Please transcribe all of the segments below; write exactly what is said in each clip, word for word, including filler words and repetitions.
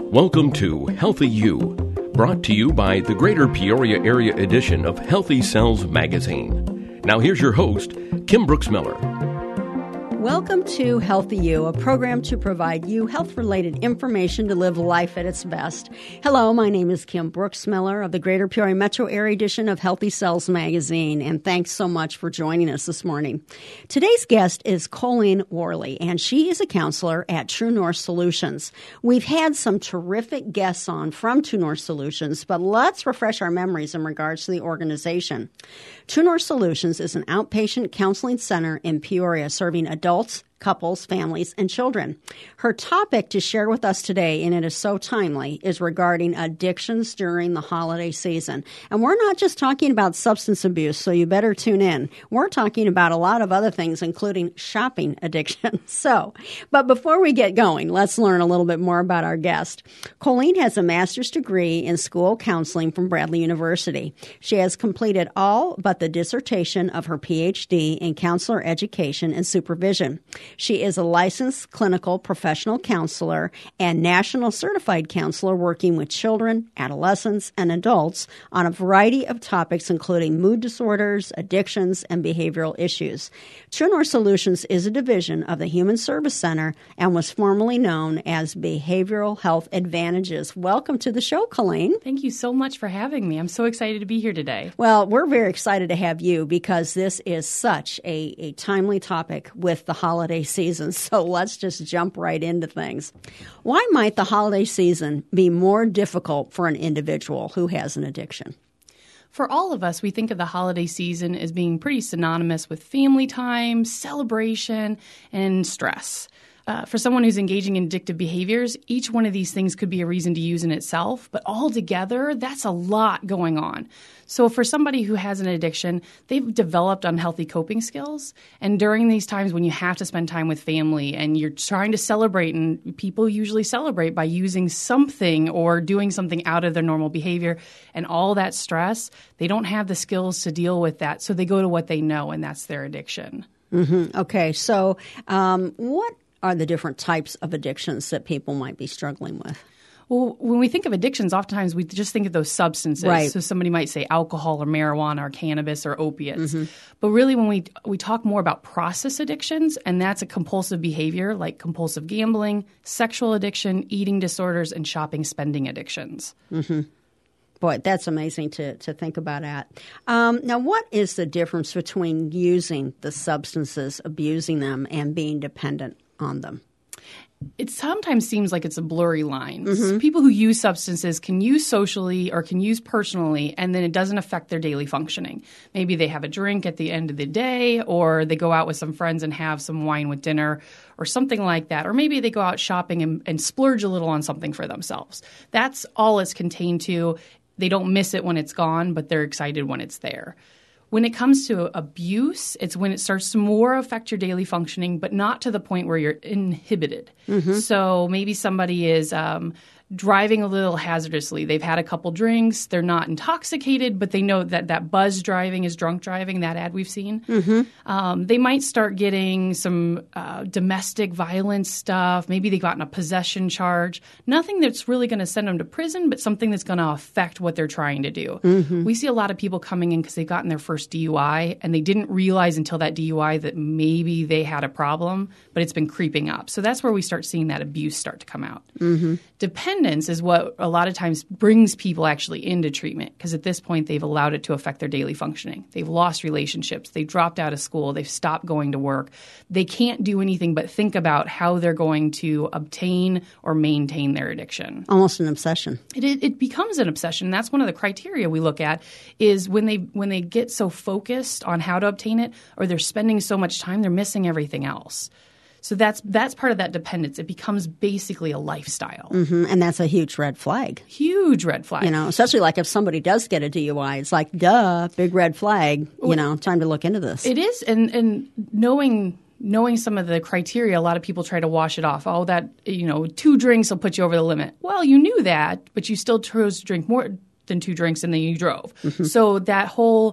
Welcome to Healthy You, brought to you by the Greater Peoria Area edition of Healthy Cells Magazine. Now here's your host, Kim Brooks Miller. Welcome to Healthy You, a program to provide you health-related information to live life at its best. Hello, my name is Kim Brooks Miller of the Greater Peoria Metro Area edition of Healthy Cells Magazine, and thanks so much for joining us this morning. Today's guest is Colleen Worley, and she is a counselor at True North Solutions. We've had some terrific guests on from True North Solutions, but let's refresh our memories in regards to the organization. True North Solutions is an outpatient counseling center in Peoria serving adults, couples, families, and children. Her topic to share with us today, and it is so timely, is regarding addictions during the holiday season. And we're not just talking about substance abuse, so you better tune in. We're talking about a lot of other things, including shopping addiction. So, but before we get going, let's learn a little bit more about our guest. Colleen has a master's degree in school counseling from Bradley University. She has completed all but the dissertation of her P H D in counselor education and supervision. She is a licensed clinical professional counselor and national certified counselor working with children, adolescents, and adults on a variety of topics, including mood disorders, addictions, and behavioral issues. True North Solutions is a division of the Human Service Center and was formerly known as Behavioral Health Advantages. Welcome to the show, Colleen. Thank you so much for having me. I'm so excited to be here today. Well, we're very excited to have you because this is such a, a timely topic with the holiday season. So let's just jump right into things. Why might the holiday season be more difficult for an individual who has an addiction? For all of us, we think of the holiday season as being pretty synonymous with family time, celebration, and stress. Uh, for someone who's engaging in addictive behaviors, each one of these things could be a reason to use in itself, but all together, that's a lot going on. So for somebody who has an addiction, they've developed unhealthy coping skills. And during these times when you have to spend time with family and you're trying to celebrate, and people usually celebrate by using something or doing something out of their normal behavior, and all that stress, they don't have the skills to deal with that. So they go to what they know, and that's their addiction. Mm-hmm. Okay. So um, what are the different types of addictions that people might be struggling with? Well, when we think of addictions, oftentimes we just think of those substances. Right. So somebody might say alcohol or marijuana or cannabis or opiates. Mm-hmm. But really when we we talk more about process addictions, and that's a compulsive behavior like compulsive gambling, sexual addiction, eating disorders, and shopping spending addictions. Mm-hmm. Boy, that's amazing to, to think about that. Um, now, what is the difference between using the substances, abusing them, and being dependent on them? It sometimes seems like it's a blurry line. Mm-hmm. People who use substances can use socially or can use personally, and then it doesn't affect their daily functioning. Maybe they have a drink at the end of the day, or they go out with some friends and have some wine with dinner or something like that. Or maybe they go out shopping and, and splurge a little on something for themselves. That's all it's contained to. They don't miss it when it's gone, but they're excited when it's there. When it comes to abuse, it's when it starts to more affect your daily functioning, but not to the point where you're inhibited. Mm-hmm. So maybe somebody is um, driving a little hazardously. They've had a couple drinks. They're not intoxicated, but they know that that buzz driving is drunk driving, that ad we've seen. Mm-hmm. Um, they might start getting some uh, domestic violence stuff. Maybe they got in a possession charge. Nothing that's really going to send them to prison, but something that's going to affect what they're trying to do. Mm-hmm. We see a lot of people coming in because they've gotten their first D U I, and they didn't realize until that D U I that maybe they had a problem, but it's been creeping up. So that's where we start seeing that abuse start to come out. Mm-hmm. Dependence is what a lot of times brings people actually into treatment, because at this point they've allowed it to affect their daily functioning. They've lost relationships. They've dropped out of school. They've stopped going to work. They can't do anything but think about how they're going to obtain or maintain their addiction. Almost an obsession. It, it, it becomes an obsession. That's one of the criteria we look at is when they when they get so focused on how to obtain it, or they're spending so much time, they're missing everything else. So that's that's part of that dependence. It becomes basically a lifestyle. Mm-hmm. And that's a huge red flag. Huge red flag. You know, especially like if somebody does get a D U I, it's like, duh, big red flag. You know, time to look into this. It is. And, and knowing knowing some of the criteria, a lot of people try to wash it off. Oh, that, you know, two drinks will put you over the limit. Well, you knew that, but you still chose to drink more than two drinks and then you drove. Mm-hmm. So that whole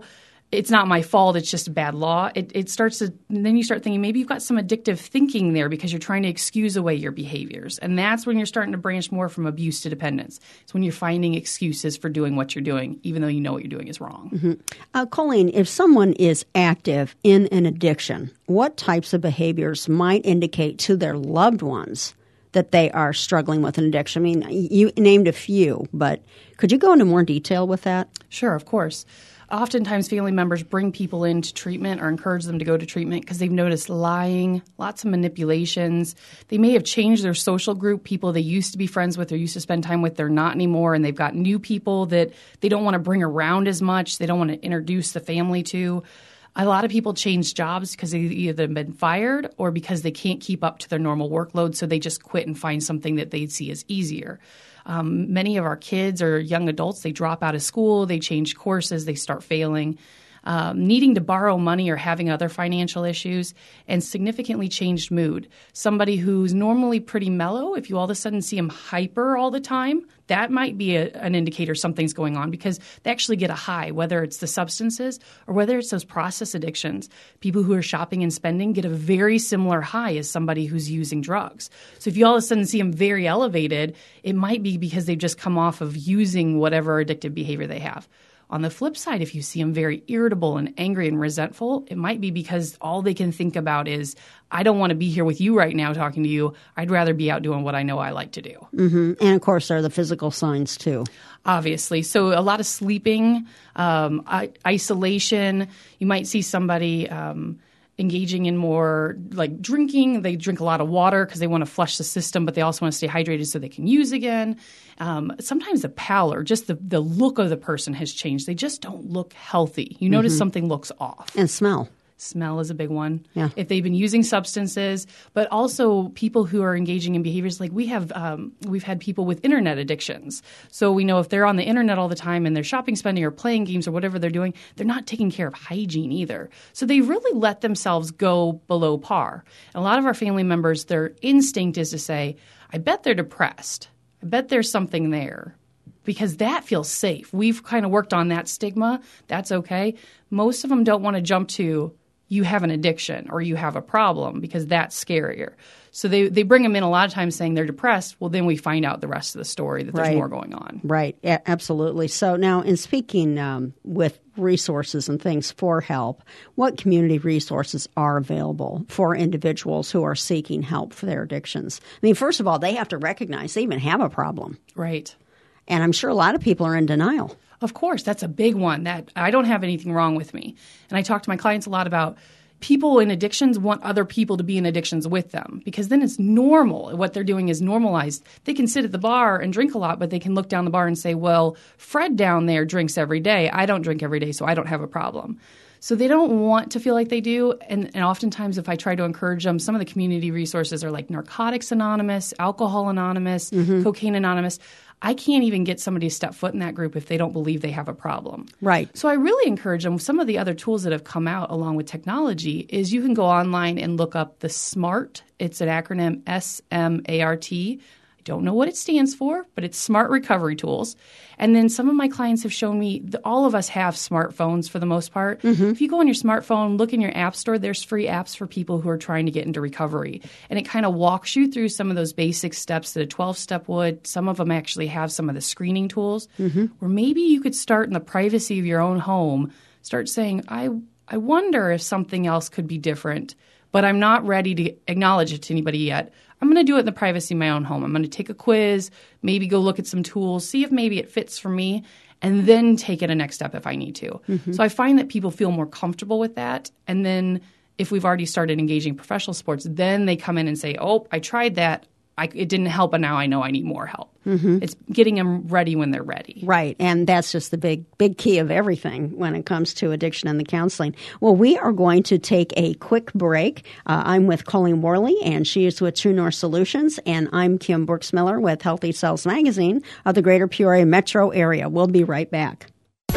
it's not my fault, it's just a bad law. It, it starts to, and then you start thinking maybe you've got some addictive thinking there because you're trying to excuse away your behaviors. And that's when you're starting to branch more from abuse to dependence. It's when you're finding excuses for doing what you're doing, even though you know what you're doing is wrong. Mm-hmm. Uh, Colleen, if someone is active in an addiction, what types of behaviors might indicate to their loved ones that they are struggling with an addiction? I mean, you named a few, but could you go into more detail with that? Sure, of course. Oftentimes, family members bring people into treatment or encourage them to go to treatment because they've noticed lying, lots of manipulations. They may have changed their social group. People they used to be friends with or used to spend time with, they're not anymore, and they've got new people that they don't want to bring around as much. They don't want to introduce the family to. A lot of people change jobs because they've either been fired or because they can't keep up to their normal workload, so they just quit and find something that they see as easier. Um, many of our kids or young adults, they drop out of school, they change courses, they start failing, um, needing to borrow money or having other financial issues, and significantly changed mood. Somebody who's normally pretty mellow, if you all of a sudden see them hyper all the time, that might be a, an indicator something's going on because they actually get a high, whether it's the substances or whether it's those process addictions. People who are shopping and spending get a very similar high as somebody who's using drugs. So if you all of a sudden see them very elevated, it might be because they've just come off of using whatever addictive behavior they have. On the flip side, if you see them very irritable and angry and resentful, it might be because all they can think about is, I don't want to be here with you right now talking to you. I'd rather be out doing what I know I like to do. Mm-hmm. And, of course, there are the physical signs, too. Obviously. So a lot of sleeping, um, I- isolation. You might see somebody um, engaging in more like drinking. They drink a lot of water because they want to flush the system, but they also want to stay hydrated so they can use again. Um, sometimes the pallor, just the, the look of the person has changed. They just don't look healthy. You notice mm-hmm. something looks off. And smell. Smell is a big one. Yeah. If they've been using substances, but also people who are engaging in behaviors like we have, um, we've had people with internet addictions. So we know if they're on the internet all the time and they're shopping, spending, or playing games or whatever they're doing, they're not taking care of hygiene either. So they really let themselves go below par. And a lot of our family members, their instinct is to say, I bet they're depressed. I bet there's something there. Because that feels safe. We've kind of worked on that stigma. That's okay. Most of them don't want to jump to, you have an addiction or you have a problem, because that's scarier. So they, they bring them in a lot of times saying they're depressed. Well, then we find out the rest of the story that there's right. more going on. Right. Yeah, absolutely. So now in speaking um, with resources and things for help, what community resources are available for individuals who are seeking help for their addictions? I mean, first of all, they have to recognize they even have a problem. Right. And I'm sure a lot of people are in denial. Of course, that's a big one, that I don't have anything wrong with me. And I talk to my clients a lot about people in addictions want other people to be in addictions with them, because then it's normal. What they're doing is normalized. They can sit at the bar and drink a lot, but they can look down the bar and say, well, Fred down there drinks every day. I don't drink every day, so I don't have a problem. So they don't want to feel like they do. And, and oftentimes if I try to encourage them, some of the community resources are like Narcotics Anonymous, Alcohol Anonymous, mm-hmm. Cocaine Anonymous. I can't even get somebody to step foot in that group if they don't believe they have a problem. Right. So I really encourage them. Some of the other tools that have come out along with technology is you can go online and look up the SMART. It's an acronym S M A R T. I don't know what it stands for, but it's Smart Recovery Tools. And then some of my clients have shown me that all of us have smartphones for the most part. Mm-hmm. If you go on your smartphone, look in your app store, there's free apps for people who are trying to get into recovery. And it kind of walks you through some of those basic steps that a twelve-step would. Some of them actually have some of the screening tools. Mm-hmm. Or maybe you could start in the privacy of your own home, start saying, I, I wonder if something else could be different, but I'm not ready to acknowledge it to anybody yet. I'm going to do it in the privacy of my own home. I'm going to take a quiz, maybe go look at some tools, see if maybe it fits for me, and then take it a next step if I need to. Mm-hmm. So I find that people feel more comfortable with that. And then if we've already started engaging professional sports, then they come in and say, oh, I tried that. I, it didn't help, and now I know I need more help. Mm-hmm. It's getting them ready when they're ready. Right, and that's just the big, big key of everything when it comes to addiction and the counseling. Well, we are going to take a quick break. Uh, I'm with Colleen Worley, and she is with True North Solutions, and I'm Kim Brooks Miller with Healthy Cells Magazine of the Greater Peoria metro area. We'll be right back.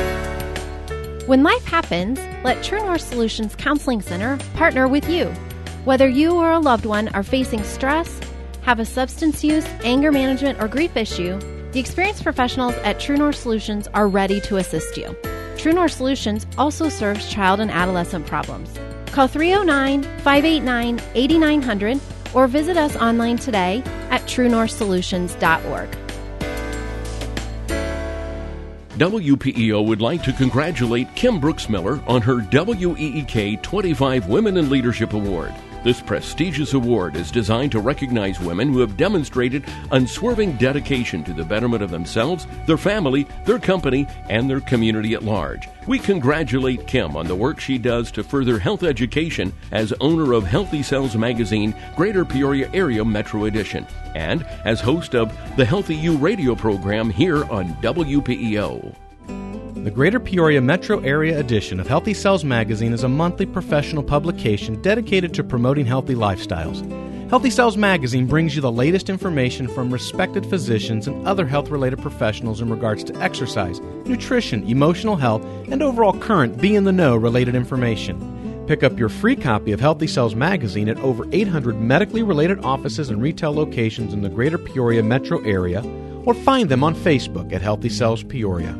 When life happens, let True North Solutions Counseling Center partner with you. Whether you or a loved one are facing stress, have a substance use, anger management, or grief issue, the experienced professionals at True North Solutions are ready to assist you. True North Solutions also serves child and adolescent problems. Call three oh nine, five eight nine, eight nine zero zero or visit us online today at true north solutions dot org. W P E O would like to congratulate Kim Brooksmiller on her W E E K twenty-five Women in Leadership Award. This prestigious award is designed to recognize women who have demonstrated unswerving dedication to the betterment of themselves, their family, their company, and their community at large. We congratulate Kim on the work she does to further health education as owner of Healthy Cells Magazine, Greater Peoria Area Metro Edition, and as host of the Healthy You radio program here on W P E O. The Greater Peoria Metro Area edition of Healthy Cells Magazine is a monthly professional publication dedicated to promoting healthy lifestyles. Healthy Cells Magazine brings you the latest information from respected physicians and other health-related professionals in regards to exercise, nutrition, emotional health, and overall current be-in-the-know related information. Pick up your free copy of Healthy Cells Magazine at over eight hundred medically related offices and retail locations in the Greater Peoria Metro Area, or find them on Facebook at Healthy Cells Peoria.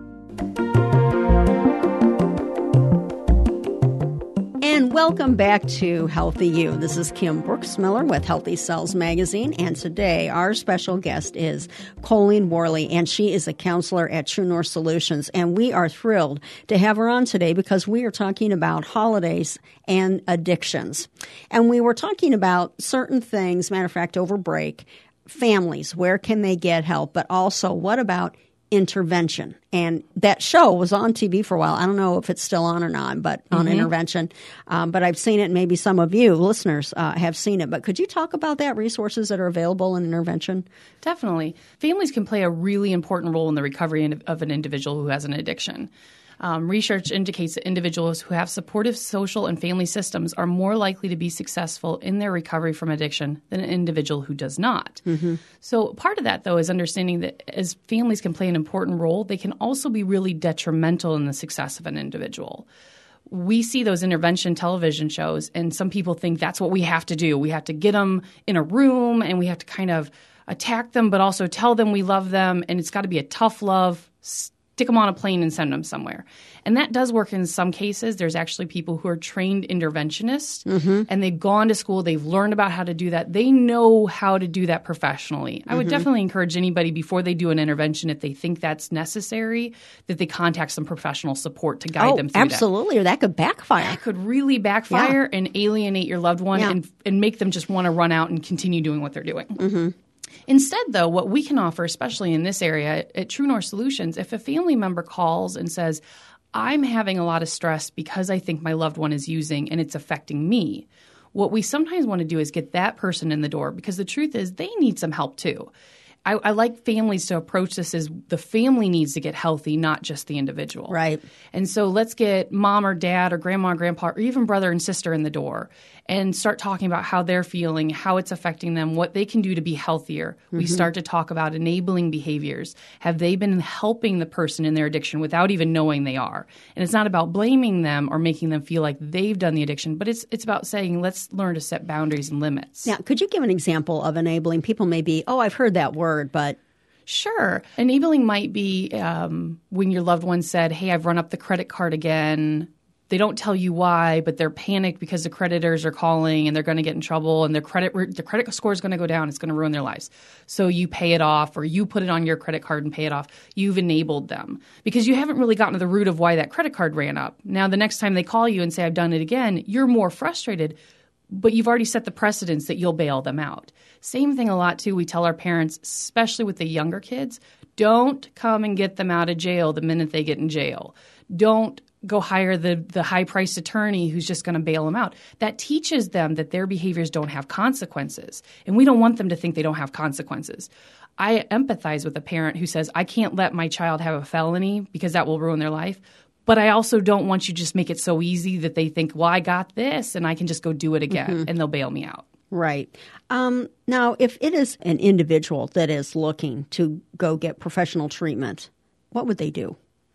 And welcome back to Healthy You. This is Kim Brooksmiller with Healthy Cells Magazine, and today our special guest is Colleen Worley, and she is a counselor at True North Solutions. And we are thrilled to have her on today because we are talking about holidays and addictions. And we were talking about certain things, matter of fact, over break, families, where can they get help, but also what about intervention? And that show was on T V for a while. I don't know if it's still on or not, but on mm-hmm. intervention. Um, but I've seen it, and maybe some of you listeners uh, have seen it. But could you talk about that, resources that are available in intervention? Definitely. Families can play a really important role in the recovery of an individual who has an addiction. Um, research indicates that individuals who have supportive social and family systems are more likely to be successful in their recovery from addiction than an individual who does not. Mm-hmm. So part of that, though, is understanding that as families can play an important role, they can also be really detrimental in the success of an individual. We see those intervention television shows, and some people think that's what we have to do. We have to get them in a room, and we have to kind of attack them, but also tell them we love them, and it's got to be a tough love, stick them on a plane and send them somewhere. And that does work in some cases. There's actually people who are trained interventionists, mm-hmm. and they've gone to school. They've learned about how to do that. They know how to do that professionally. Mm-hmm. I would definitely encourage anybody before they do an intervention, if they think that's necessary, that they contact some professional support to guide oh, them through absolutely, that. Or that could backfire. That could really backfire yeah. and alienate your loved one yeah. and, and make them just want to run out and continue doing what they're doing. Mm-hmm. Instead, though, what we can offer, especially in this area at True North Solutions, if a family member calls and says, I'm having a lot of stress because I think my loved one is using and it's affecting me, what we sometimes want to do is get that person in the door, because the truth is they need some help too. I, I like families to approach this as the family needs to get healthy, not just the individual. Right. And so let's get mom or dad or grandma or grandpa or even brother and sister in the door and start talking about how they're feeling, how it's affecting them, what they can do to be healthier. Mm-hmm. We start to talk about enabling behaviors. Have they been helping the person in their addiction without even knowing they are? And it's not about blaming them or making them feel like they've done the addiction, but it's it's about saying, let's learn to set boundaries and limits. Now, could you give an example of enabling? People may be, oh, I've heard that word, but... Sure. Enabling might be um, when your loved one said, hey, I've run up the credit card again. They don't tell you why, but they're panicked because the creditors are calling and they're going to get in trouble, and their credit their credit score is going to go down. It's going to ruin their lives. So you pay it off, or you put it on your credit card and pay it off. You've enabled them because you haven't really gotten to the root of why that credit card ran up. Now, the next time they call you and say, I've done it again, you're more frustrated, but you've already set the precedence that you'll bail them out. Same thing a lot, too. We tell our parents, especially with the younger kids, don't come and get them out of jail the minute they get in jail. Don't go hire the, the high-priced attorney who's just going to bail them out. That teaches them that their behaviors don't have consequences, and we don't want them to think they don't have consequences. I empathize with a parent who says, I can't let my child have a felony because that will ruin their life, but I also don't want you to just make it so easy that they think, well, I got this, and I can just go do it again, mm-hmm. and they'll bail me out. Right. Um, now, if it is an individual that is looking to go get professional treatment, what would they do?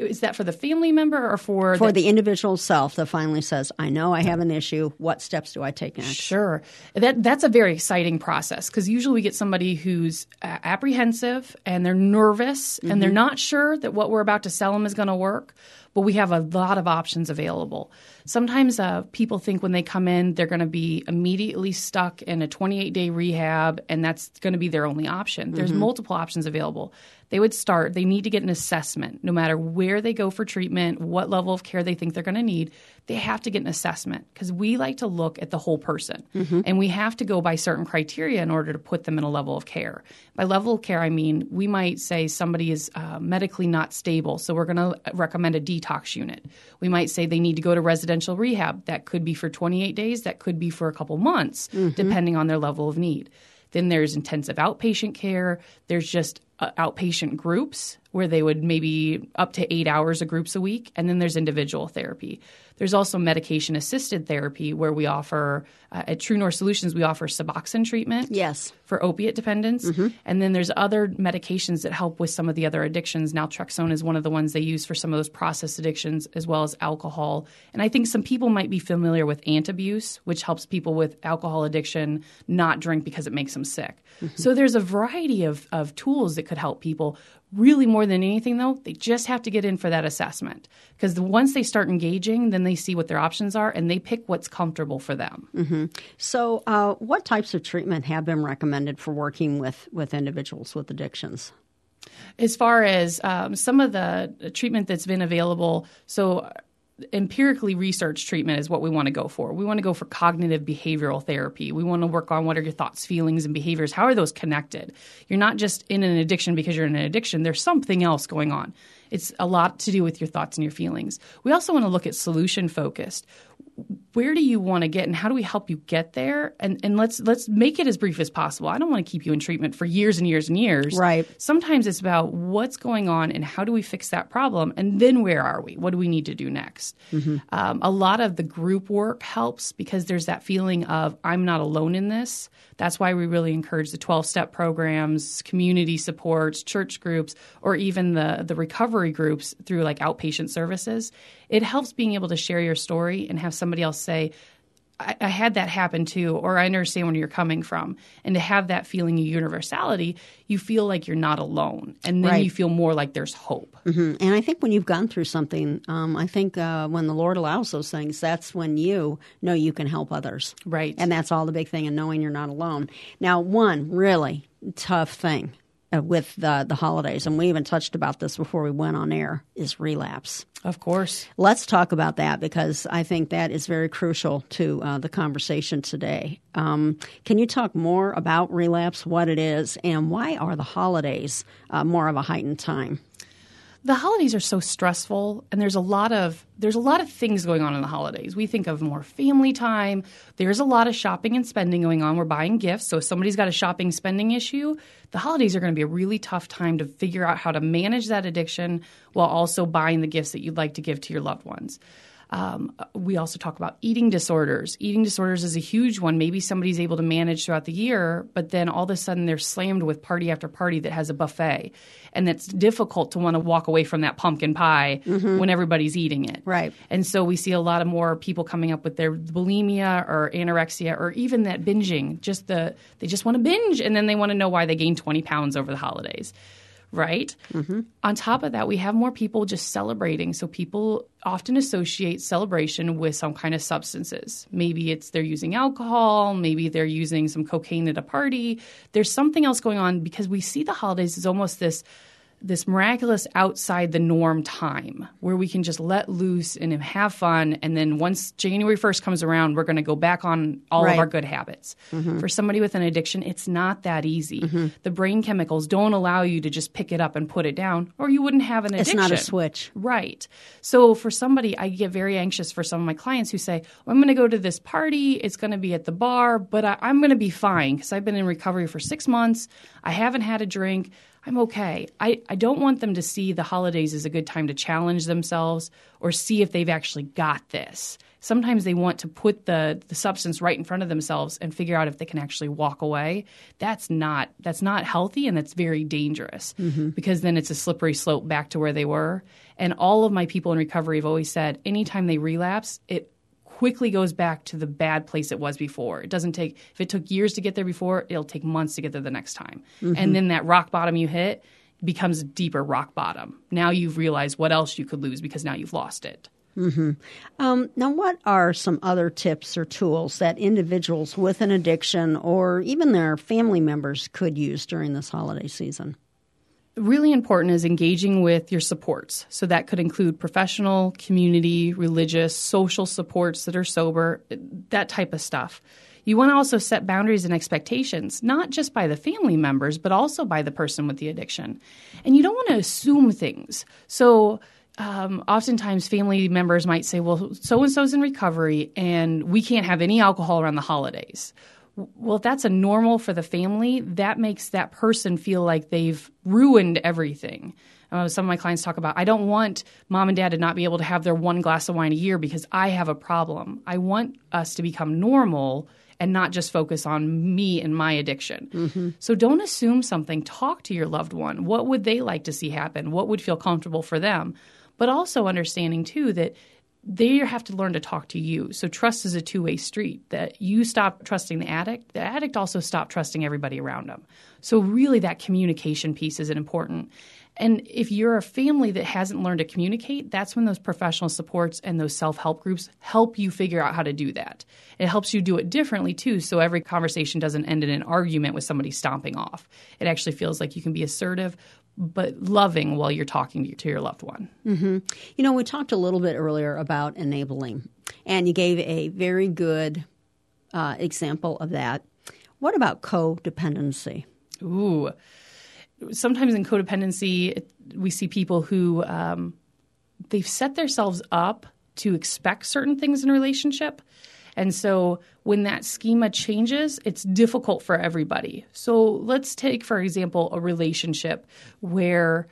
is that for the family member or for For the, the individual self that finally says, I know I have an issue. What steps do I take next? Sure. That That's a very exciting process because usually we get somebody who's uh, apprehensive and they're nervous mm-hmm. and they're not sure that what we're about to sell them is going to work. But we have a lot of options available. Sometimes uh, people think when they come in, they're going to be immediately stuck in a twenty-eight day rehab, and that's going to be their only option. There's mm-hmm. multiple options available. They would start, they need to get an assessment. No matter where they go for treatment, what level of care they think they're going to need, they have to get an assessment because we like to look at the whole person. Mm-hmm. And we have to go by certain criteria in order to put them in a level of care. By level of care, I mean we might say somebody is uh, medically not stable, so we're going to recommend a detox unit. We might say they need to go to residential rehab. That could be for twenty-eight days. That could be for a couple months, mm-hmm. depending on their level of need. Then there's intensive outpatient care. There's just uh, outpatient groups where they would maybe up to eight hours of groups a week. And then there's individual therapy. There's also medication-assisted therapy where we offer uh, – at True North Solutions, we offer Suboxone treatment yes. for opiate dependence. Mm-hmm. And then there's other medications that help with some of the other addictions. Naltrexone is one of the ones they use for some of those process addictions as well as alcohol. And I think some people might be familiar with Antabuse, which helps people with alcohol addiction not drink because it makes them sick. Mm-hmm. So there's a variety of, of tools that could help people. Really, more than anything, though, they just have to get in for that assessment because once they start engaging, then they see what their options are and they pick what's comfortable for them. Mm-hmm. So uh, what types of treatment have been recommended for working with, with individuals with addictions? As far as um, some of the treatment that's been available, so empirically researched treatment is what we want to go for. We want to go for cognitive behavioral therapy. We want to work on what are your thoughts, feelings, and behaviors. How are those connected? You're not just in an addiction because you're in an addiction. There's something else going on. It's a lot to do with your thoughts and your feelings. We also want to look at solution-focused. Where do you want to get and how do we help you get there? And and let's let's make it as brief as possible. I don't want to keep you in treatment for years and years and years. Right. Sometimes it's about what's going on and how do we fix that problem and then where are we? What do we need to do next? Mm-hmm. Um, a lot of the group work helps because there's that feeling of I'm not alone in this. That's why we really encourage the twelve-step programs, community supports, church groups, or even the, the recovery groups through like outpatient services. It helps being able to share your story and have somebody else say, I, I had that happen too, or I understand where you're coming from. And to have that feeling of universality, you feel like you're not alone. And then right. you feel more like there's hope. Mm-hmm. And I think when you've gone through something, um, I think uh, when the Lord allows those things, that's when you know you can help others. Right. And that's all the big thing in knowing you're not alone. Now, one really tough thing uh, with the, the holidays, and we even touched about this before we went on air, is relapse. Of course. Let's talk about that because I think that is very crucial to uh, the conversation today. Um, can you talk more about relapse, what it is, and why are the holidays uh, more of a heightened time? The holidays are so stressful, and there's a lot of there's a lot of things going on in the holidays. We think of more family time. There's a lot of shopping and spending going on. We're buying gifts. So if somebody's got a shopping spending issue, the holidays are going to be a really tough time to figure out how to manage that addiction while also buying the gifts that you'd like to give to your loved ones. Um, we also talk about eating disorders. Eating disorders is a huge one. Maybe somebody's able to manage throughout the year, but then all of a sudden they're slammed with party after party that has a buffet. And it's difficult to want to walk away from that pumpkin pie mm-hmm. when everybody's eating it. Right. And so we see a lot of more people coming up with their bulimia or anorexia or even that binging. Just the they just want to binge, and then they want to know why they gained twenty pounds over the holidays. Right? Mm-hmm. On top of that, we have more people just celebrating. So people often associate celebration with some kind of substances. Maybe it's they're using alcohol. Maybe they're using some cocaine at a party. There's something else going on because we see the holidays as almost this this miraculous outside the norm time where we can just let loose and have fun. And then once January first comes around, we're going to go back on all right. of our good habits. Mm-hmm. For somebody with an addiction, it's not that easy. Mm-hmm. The brain chemicals don't allow you to just pick it up and put it down, or you wouldn't have an addiction. It's not a switch. Right. So for somebody, I get very anxious for some of my clients who say, well, I'm going to go to this party. It's going to be at the bar, but I, I'm going to be fine because I've been in recovery for six months. I haven't had a drink. I'm okay. I, I don't want them to see the holidays as a good time to challenge themselves or see if they've actually got this. sometimes they want to put the, the substance right in front of themselves and figure out if they can actually walk away. That's not that's not healthy, and that's very dangerous mm-hmm. because then it's a slippery slope back to where they were. And all of my people in recovery have always said anytime they relapse, it quickly goes back to the bad place it was before. It doesn't take – if it took years to get there before, it'll take months to get there the next time. Mm-hmm. And then that rock bottom you hit becomes a deeper rock bottom. Now you've realized what else you could lose because now you've lost it. Mm-hmm. Um, now, what are some other tips or tools that individuals with an addiction or even their family members could use during this holiday season? Really important is engaging with your supports. So that could include professional, community, religious, social supports that are sober, that type of stuff. You want to also set boundaries and expectations, not just by the family members, but also by the person with the addiction. And you don't want to assume things. So um, oftentimes family members might say, well, so-and-so's in recovery and we can't have any alcohol around the holidays. Well, if that's a normal for the family, that makes that person feel like they've ruined everything. Uh, some of my clients talk about, I don't want mom and dad to not be able to have their one glass of wine a year because I have a problem. I want us to become normal and not just focus on me and my addiction. Mm-hmm. So don't assume something. Talk to your loved one. What would they like to see happen? What would feel comfortable for them? But also understanding, too, that they have to learn to talk to you. So trust is a two-way street, that you stop trusting the addict. The addict also stopped trusting everybody around them. So really that communication piece is important. And if you're a family that hasn't learned to communicate, that's when those professional supports and those self-help groups help you figure out how to do that. It helps you do it differently, too, so every conversation doesn't end in an argument with somebody stomping off. It actually feels like you can be assertive but loving while you're talking to your loved one. Mm-hmm. You know, we talked a little bit earlier about enabling, and you gave a very good uh, example of that. What about codependency? Ooh. Sometimes in codependency, we see people who um, they've set themselves up to expect certain things in a relationship. And so when that schema changes, it's difficult for everybody. So let's take, for example, a relationship where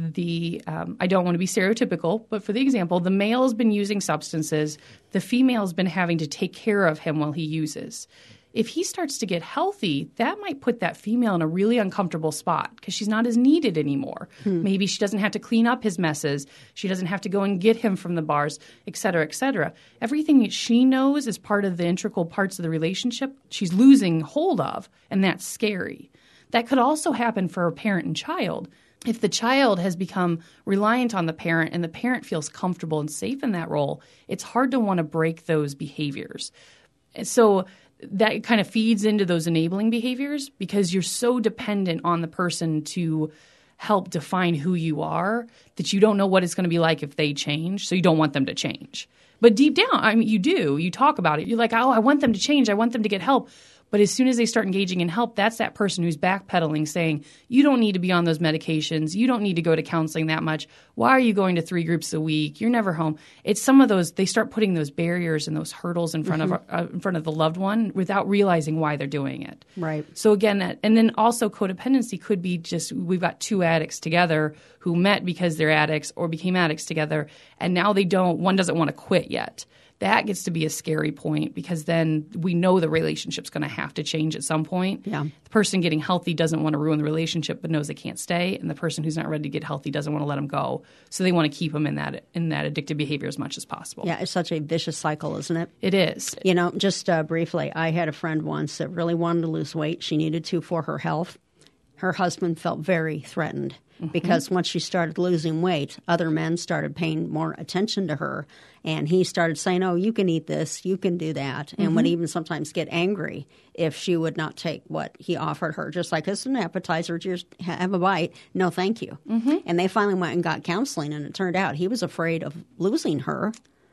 the um, I don't want to be stereotypical, but for the example, the male has been using substances. The female has been having to take care of him while he uses. If he starts to get healthy, that might put that female in a really uncomfortable spot because she's not as needed anymore. Hmm. Maybe she doesn't have to clean up his messes. She doesn't have to go and get him from the bars, et cetera, et cetera. Everything that she knows is part of the integral parts of the relationship she's losing hold of, and that's scary. That could also happen for a parent and child. If the child has become reliant on the parent and the parent feels comfortable and safe in that role, it's hard to want to break those behaviors. And so that kind of feeds into those enabling behaviors because you're so dependent on the person to help define who you are that you don't know what it's going to be like if they change, so you don't want them to change. But deep down, I mean, you do. You talk about it. You're like, oh, I want them to change. I want them to get help. But as soon as they start engaging in help, that's that person who's backpedaling saying, you don't need to be on those medications. You don't need to go to counseling that much. Why are you going to three groups a week? You're never home. It's some of those – they start putting those barriers and those hurdles in front mm-hmm. of uh, in front of the loved one without realizing why they're doing it. Right. So again, that, and then also codependency could be just we've got two addicts together who met because they're addicts or became addicts together, and now they don't – one doesn't want to quit yet. That gets to be a scary point because then we know the relationship's going to have to change at some point. Yeah. The person getting healthy doesn't want to ruin the relationship but knows they can't stay, and the person who's not ready to get healthy doesn't want to let them go. So they want to keep them in that in that addictive behavior as much as possible. Yeah, it's such a vicious cycle, isn't it? It is. You know, just uh, briefly, I had a friend once that really wanted to lose weight. She needed to for her health. Her husband felt very threatened. Mm-hmm. Because once she started losing weight, other men started paying more attention to her. And he started saying, oh, you can eat this, you can do that. And mm-hmm. would even sometimes get angry if she would not take what he offered her. Just like, it's an appetizer, just have a bite. No, thank you. Mm-hmm. And they finally went and got counseling. And it turned out he was afraid of losing her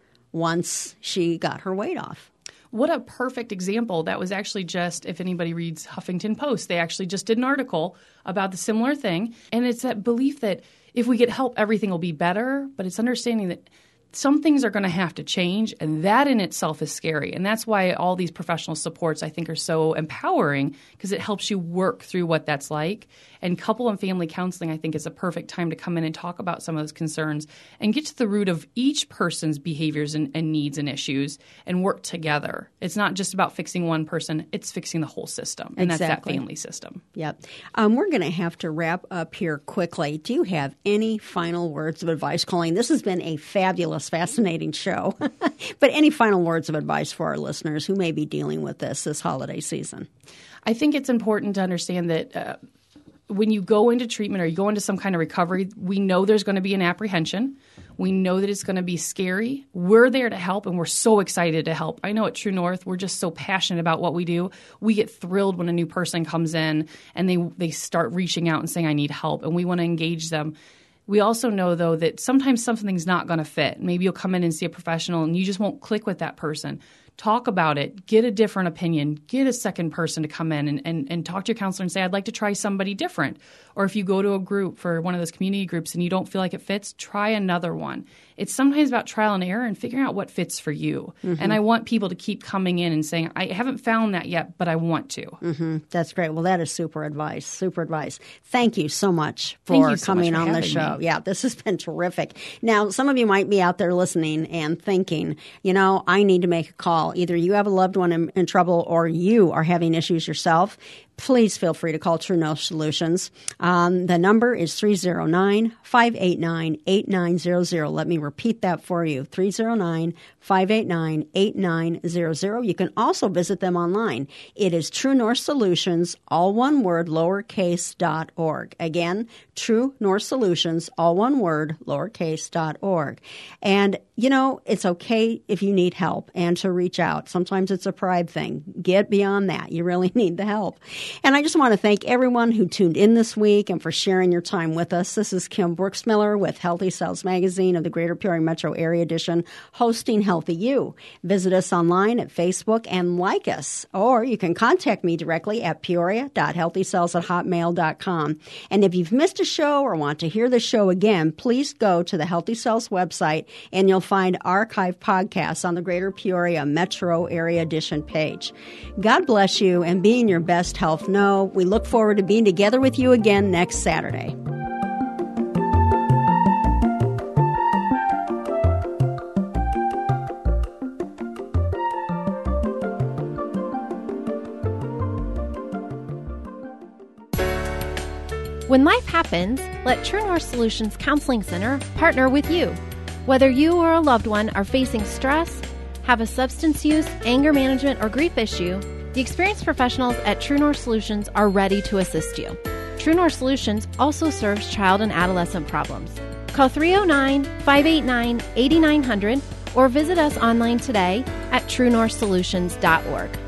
once she got her weight off. What a perfect example. That was actually just, if anybody reads Huffington Post, they actually just did an article about the similar thing. And it's that belief that if we get help, everything will be better. But it's understanding that some things are going to have to change, and that in itself is scary. And that's why all these professional supports, I think, are so empowering, because it helps you work through what that's like. And couple and family counseling, I think, is a perfect time to come in and talk about some of those concerns and get to the root of each person's behaviors and, and needs and issues and work together. It's not just about fixing one person. It's fixing the whole system, and exactly. that's that family system. Yep. Um, we're going to have to wrap up here quickly. Do you have any final words of advice, Colleen? This has been a fabulous, fascinating show. But any final words of advice for our listeners who may be dealing with this this holiday season? I think it's important to understand that uh, when you go into treatment or you go into some kind of recovery, we know there's going to be an apprehension. We know that it's going to be scary. We're there to help, and we're so excited to help. I know at True North, we're just so passionate about what we do. We get thrilled when a new person comes in and they they start reaching out and saying, I need help, and we want to engage them. We also know, though, that sometimes something's not going to fit. Maybe you'll come in and see a professional and you just won't click with that person. Talk about it. Get a different opinion. Get a second person to come in and, and, and talk to your counselor and say, I'd like to try somebody different. Or if you go to a group for one of those community groups and you don't feel like it fits, try another one. It's sometimes about trial and error and figuring out what fits for you. Mm-hmm. And I want people to keep coming in and saying, I haven't found that yet, but I want to. Mm-hmm. That's great. Well, that is super advice. Super advice. Thank you so much for so coming much for on the show. Me. Yeah, this has been terrific. Now, some of you might be out there listening and thinking, you know, I need to make a call. Either you have a loved one in, in trouble or you are having issues yourself. Please feel free to call True North Solutions. Um, the number is three oh nine, five eight nine, eight nine zero zero. Let me repeat that for you, three oh nine, five eight nine, eight nine zero zero. You can also visit them online. It is True North Solutions, all one word, lowercase, dot org. Again, True North Solutions, all one word, lowercase, dot org. And, you know, it's okay if you need help and to reach out. Sometimes it's a pride thing. Get beyond that. You really need the help. And I just want to thank everyone who tuned in this week and for sharing your time with us. This is Kim Brooksmiller with Healthy Cells Magazine of the Greater Peoria Metro Area Edition, hosting Healthy You. Visit us online at Facebook and like us, or you can contact me directly at peoria dot healthy cells at hotmail dot com. And if you've missed a show or want to hear the show again, please go to the Healthy Cells website and you'll find archived podcasts on the Greater Peoria Metro Area Edition page. God bless you, and be in your best health. No, we look forward to being together with you again next Saturday. When life happens, let True North Solutions Counseling Center partner with you. Whether you or a loved one are facing stress, have a substance use, anger management, or grief issue, the experienced professionals at True North Solutions are ready to assist you. True North Solutions also serves child and adolescent problems. Call three oh nine, five eight nine, eight nine zero zero or visit us online today at true north solutions dot org.